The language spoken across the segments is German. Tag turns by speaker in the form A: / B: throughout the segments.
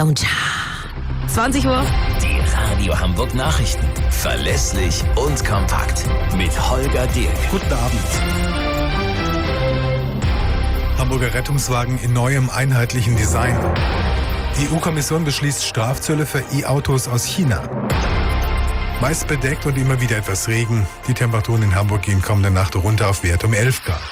A: Doncha. 20 Uhr.
B: Die Radio Hamburg Nachrichten. Verlässlich und kompakt. Mit Holger Dirk.
C: Guten Abend. Hamburger Rettungswagen in neuem einheitlichen Design. Die EU-Kommission beschließt Strafzölle für E-Autos aus China. Meist bedeckt und immer wieder etwas Regen. Die Temperaturen in Hamburg gehen kommende Nacht runter auf Wert um 11 Grad.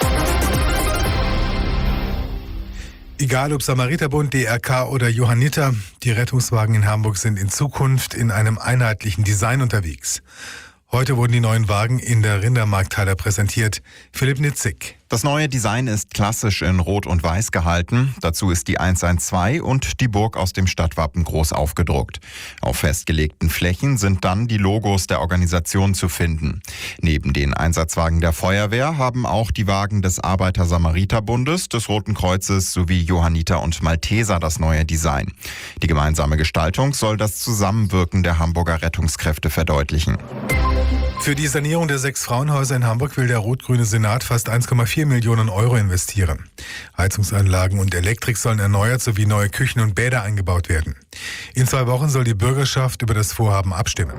C: Egal ob Samariterbund, DRK oder Johanniter, die Rettungswagen in Hamburg sind in Zukunft in einem einheitlichen Design unterwegs. Heute wurden die neuen Wagen in der Rindermarkthalle präsentiert. Philipp Nitzig.
D: Das neue Design ist klassisch in Rot und Weiß gehalten. Dazu ist die 112 und die Burg aus dem Stadtwappen groß aufgedruckt. Auf festgelegten Flächen sind dann die Logos der Organisation zu finden. Neben den Einsatzwagen der Feuerwehr haben auch die Wagen des Arbeiter-Samariter-Bundes, des Roten Kreuzes sowie Johanniter und Malteser das neue Design. Die gemeinsame Gestaltung soll das Zusammenwirken der Hamburger Rettungskräfte verdeutlichen.
C: Für die Sanierung der 6 Frauenhäuser in Hamburg will der rot-grüne Senat fast 1,4 Millionen Euro investieren. Heizungsanlagen und Elektrik sollen erneuert sowie neue Küchen und Bäder eingebaut werden. In 2 Wochen soll die Bürgerschaft über das Vorhaben abstimmen.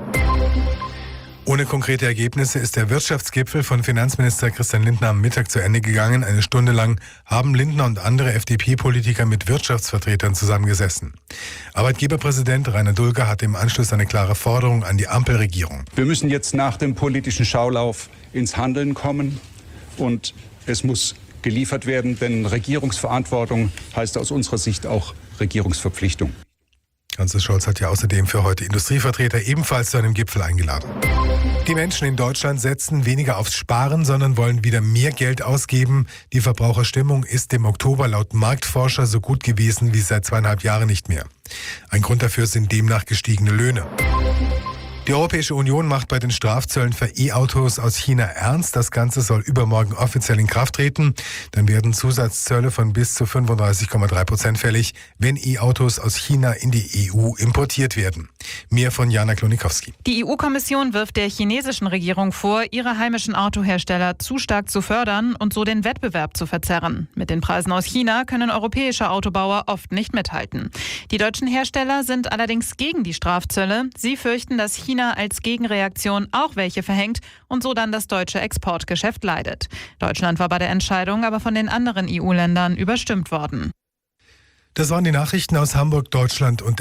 C: Ohne konkrete Ergebnisse ist der Wirtschaftsgipfel von Finanzminister Christian Lindner am Mittag zu Ende gegangen. Eine Stunde lang haben Lindner und andere FDP-Politiker mit Wirtschaftsvertretern zusammengesessen. Arbeitgeberpräsident Rainer Dulger hatte im Anschluss eine klare Forderung an die Ampelregierung.
E: Wir müssen jetzt nach dem politischen Schaulauf ins Handeln kommen und es muss geliefert werden, denn Regierungsverantwortung heißt aus unserer Sicht auch Regierungsverpflichtung.
C: Kanzler Scholz hat ja außerdem für heute Industrievertreter ebenfalls zu einem Gipfel eingeladen. Die Menschen in Deutschland setzen weniger aufs Sparen, sondern wollen wieder mehr Geld ausgeben. Die Verbraucherstimmung ist im Oktober laut Marktforscher so gut gewesen wie seit 2,5 Jahren nicht mehr. Ein Grund dafür sind demnach gestiegene Löhne. Die Europäische Union macht bei den Strafzöllen für E-Autos aus China ernst. Das Ganze soll übermorgen offiziell in Kraft treten. Dann werden Zusatzzölle von bis zu 35,3% fällig, wenn E-Autos aus China in die EU importiert werden. Mehr von Jana Klonikowski.
F: Die EU-Kommission wirft der chinesischen Regierung vor, ihre heimischen Autohersteller zu stark zu fördern und so den Wettbewerb zu verzerren. Mit den Preisen aus China können europäische Autobauer oft nicht mithalten. Die deutschen Hersteller sind allerdings gegen die Strafzölle. Sie fürchten, dass China als Gegenreaktion auch welche verhängt und so dann das deutsche Exportgeschäft leidet. Deutschland war bei der Entscheidung aber von den anderen EU-Ländern überstimmt worden.
C: Das waren die Nachrichten aus Hamburg, Deutschland und